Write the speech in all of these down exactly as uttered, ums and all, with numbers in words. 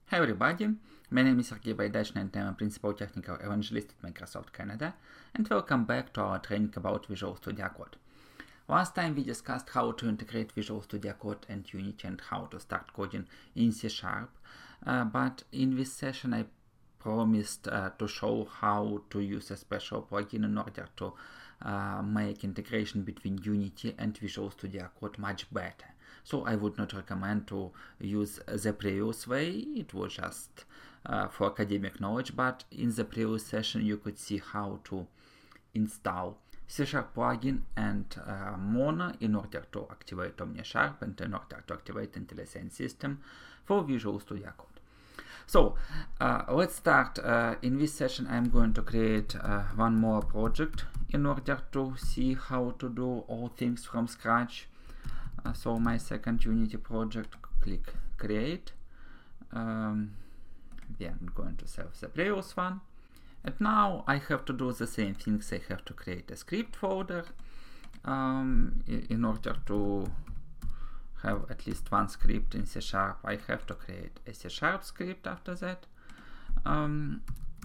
Hi everybody, my name is Sergey Baidachny and I'm a Principal Technical Evangelist at Microsoft Canada, and welcome back to our training about Visual Studio Code. Last time we discussed how to integrate Visual Studio Code and Unity and how to start coding in C Sharp, uh, but in this session I promised uh, to show how to use a special plugin in order to uh, make integration between Unity and Visual Studio Code much better. So I would not recommend to use the previous way, it was just uh, for academic knowledge, but in the previous session you could see how to install C Sharp plugin and uh, Mono in order to activate OmniSharp and in order to activate IntelliSense system for Visual Studio Code. So uh, let's start. Uh, in this session I'm going to create uh, one more project in order to see how to do all things from scratch. Uh, so my second Unity project, click create. Um, then I'm going to save the previous one. And now I have to do the same things. I have to create a script folder um, in order to have at least one script in C Sharp. I have to create a C Sharp script after that. Um,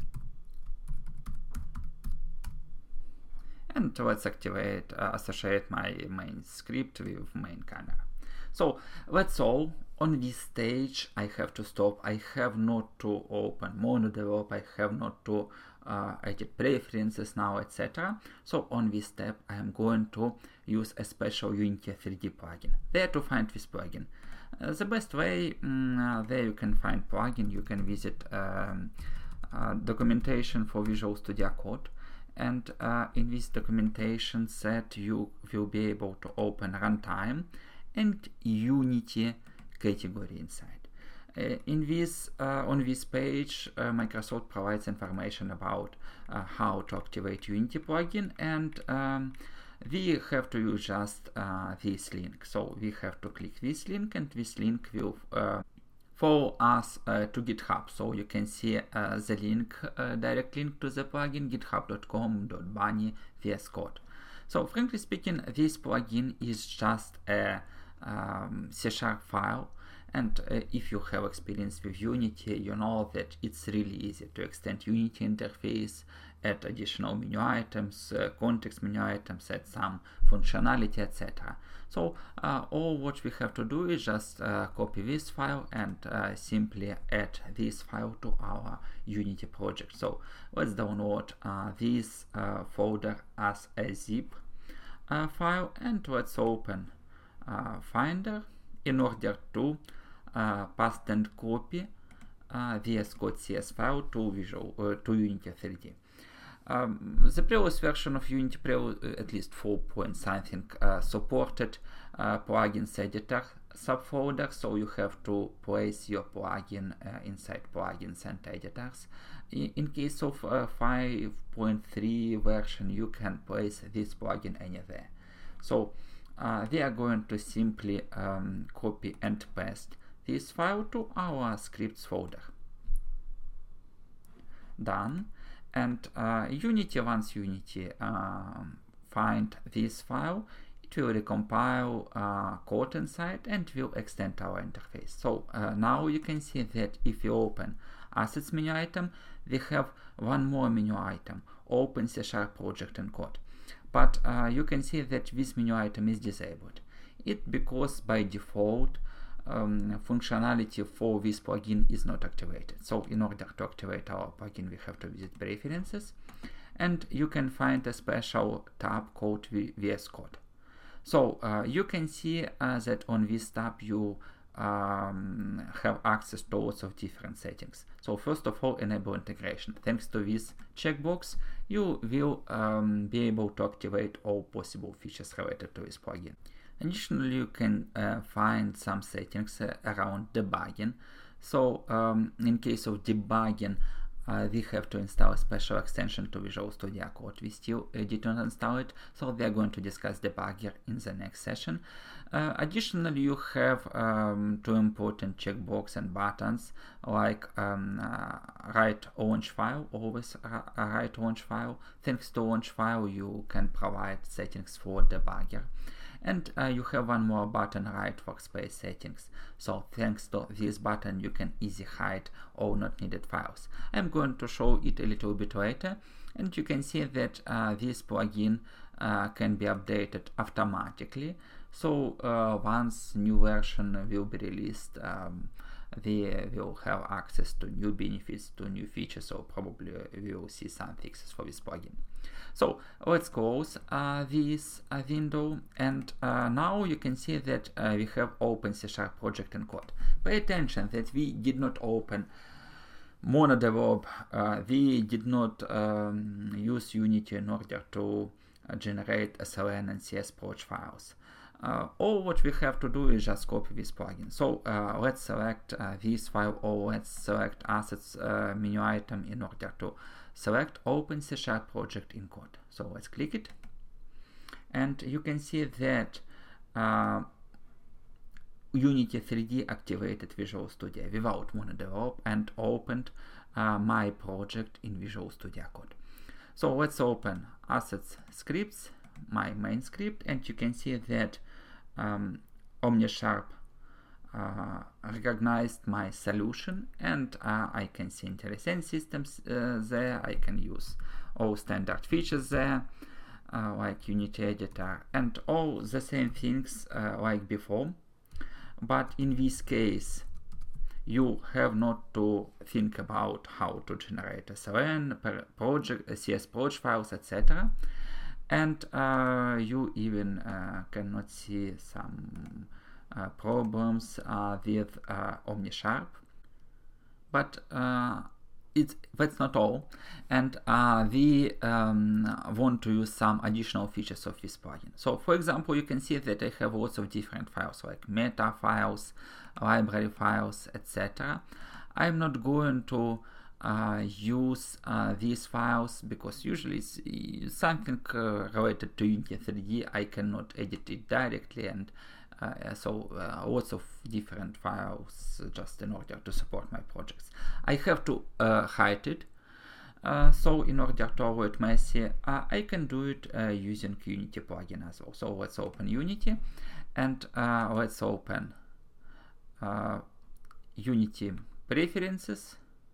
and let's activate, uh, associate my main script with main camera. So that's all. On this stage I have to stop. I have not to open MonoDevelop, I have not to uh, edit preferences now, et cetera. So on this step I am going to use a special Unity three D plugin. Where to find this plugin? Uh, the best way, mm, uh, there you can find plugin. You can visit um, uh, documentation for Visual Studio Code. And uh, in this documentation set you will be able to open runtime and Unity category inside. Uh, in this, uh, on this page, uh, Microsoft provides information about uh, how to activate Unity plugin, and um, we have to use just uh, this link. So we have to click this link, and this link will uh, follow us uh, to GitHub. So you can see uh, the link, uh, direct link to the plugin, github dot com slash bunny V S Code. So frankly speaking, this plugin is just a um, C Sharp file, and uh, if you have experience with Unity, you know that it's really easy to extend Unity interface, add additional menu items, uh, context menu items, add some functionality, et cetera. So uh, all what we have to do is just uh, copy this file and uh, simply add this file to our Unity project. So let's download uh, this uh, folder as a zip uh, file, and let's open uh, Finder in order to uh, paste and copy uh, V S Code C S file to Visual uh, to Unity three D. Um, the previous version of Unity, at least four point something, uh, supported uh, plugins editor subfolder, so you have to place your plugin uh, inside plugins and editors. In, in case of uh, five point three version, you can place this plugin anywhere. So uh, we are going to simply um, copy and paste this file to our scripts folder. Done. And uh, Unity, once Unity um, find this file, it will recompile uh, code inside and will extend our interface. So uh, now you can see that if you open Assets menu item, we have one more menu item, Open C Sharp Project and Code. But uh, you can see that this menu item is disabled. It because by default Um, functionality for this plugin is not activated. So in order to activate our plugin, we have to visit preferences, and you can find a special tab called V S Code. So uh, you can see uh, that on this tab you um, have access to lots of different settings. So first of all, enable integration. Thanks to this checkbox, you will um, be able to activate all possible features related to this plugin. Additionally, you can uh, find some settings uh, around debugging. So um, in case of debugging, uh, we have to install a special extension to Visual Studio Code. We still uh, did not install it, so we are going to discuss debugger in the next session. Uh, additionally, you have um, two important checkboxes and buttons, like um, uh, write launch file, always uh, write launch file. Thanks to launch file, you can provide settings for debugger. And uh, you have one more button, Right Workspace Settings. So thanks to this button, you can easily hide all not needed files. I'm going to show it a little bit later, and you can see that uh, this plugin uh, can be updated automatically. So uh, once new version will be released, um, they will have access to new benefits, to new features, so probably we will see some fixes for this plugin. So let's close uh, this uh, window, and uh, now you can see that uh, we have open C Sharp project in code. Pay attention that we did not open MonoDevop, uh, we did not um, use Unity in order to uh, generate S L N and C S Proj files. Uh, all what we have to do is just copy this plugin. So uh, let's select uh, this file, or let's select assets uh, menu item in order to select Open C Sharp project in code. So let's click it, and you can see that uh, Unity three D activated Visual Studio without MonoDevop and opened uh, my project in Visual Studio Code. So let's open Assets Scripts, my main script, and you can see that um, OmniSharp uh, recognized my solution, and uh, I can see IntelliSense systems uh, there. I can use all standard features there, uh, like Unity Editor, and all the same things uh, like before. But in this case, you have not to think about how to generate S L N, project, C S Proj files, et cetera. And uh, you even uh, cannot see some uh, problems uh, with uh, OmniSharp. But uh, it's, that's not all. And uh, we um, want to use some additional features of this plugin. So for example, you can see that I have lots of different files, like meta files, library files, et cetera. I'm not going to Uh, use uh, these files because usually it's something uh, related to Unity three D. I cannot edit it directly, and uh, so uh, lots of different files just in order to support my projects. I have to uh, hide it. Uh, so in order to avoid messy, uh, I can do it uh, using Unity plugin as well. So let's open Unity, and uh, let's open uh, Unity Preferences.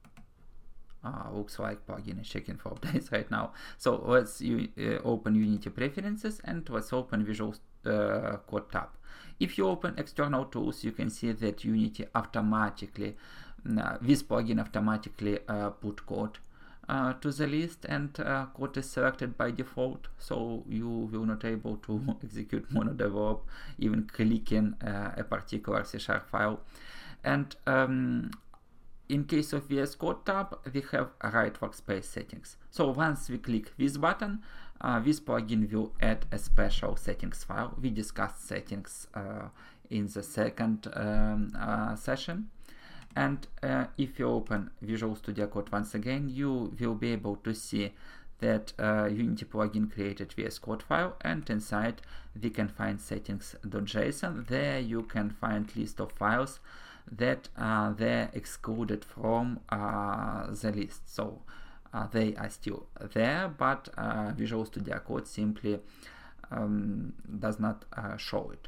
Uh, looks like plugin is checking for updates right now. So let's uh, open Unity Preferences, and let's open Visual uh, Code tab. If you open External Tools, you can see that Unity automatically, uh, this plugin automatically uh, put code uh, to the list, and uh, code is selected by default. So you will not able to execute MonoDevop even clicking uh, a particular C Sharp file. And um, in case of V S Code tab, we have Right Workspace Settings. So once we click this button, uh, this plugin will add a special settings file. We discussed settings uh, in the second um, uh, session. And uh, if you open Visual Studio Code once again, you will be able to see that uh, Unity plugin created V S Code file, and inside we can find settings.json. There you can find list of files that uh, they're excluded from uh, the list. So uh, they are still there, but uh, Visual Studio Code simply um, does not uh, show it.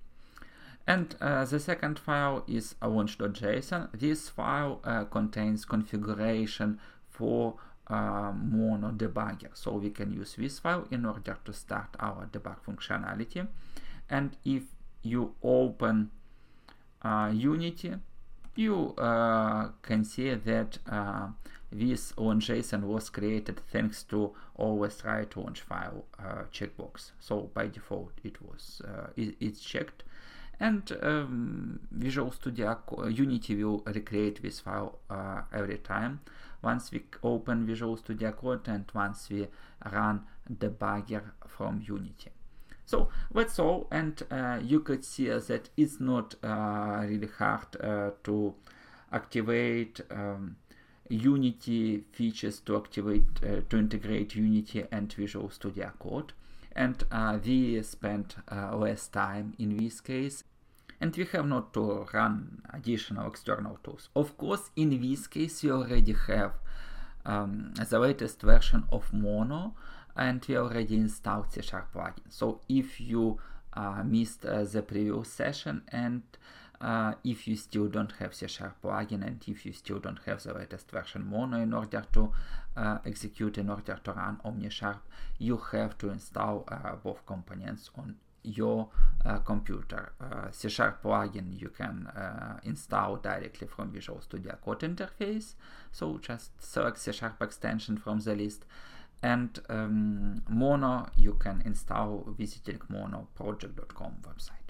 And uh, the second file is launch.json. This file uh, contains configuration for uh, Mono debugger. So we can use this file in order to start our debug functionality. And if you open Uh, Unity, you uh, can see that uh, this launch.json was created thanks to always write launch file uh, checkbox. So by default it was uh, it, it's checked, and um, Visual Studio Unity will recreate this file uh, every time once we open Visual Studio Code and once we run debugger from Unity. So that's all, and uh, you could see uh, that it's not uh, really hard uh, to activate um, Unity features, to activate uh, to integrate Unity and Visual Studio Code, and uh, we spent uh, less time in this case, and we have not to run additional external tools. Of course, in this case we already have um, the latest version of Mono, and we already installed C Sharp plugin. So if you uh, missed uh, the previous session, and uh, if you still don't have C Sharp plugin, and if you still don't have the latest version Mono in order to uh, execute, in order to run OmniSharp, you have to install uh, both components on your uh, computer. Uh, C Sharp plugin you can uh, install directly from Visual Studio Code interface, so just select C Sharp extension from the list, and um, Mono you can install visiting mono project dot com website.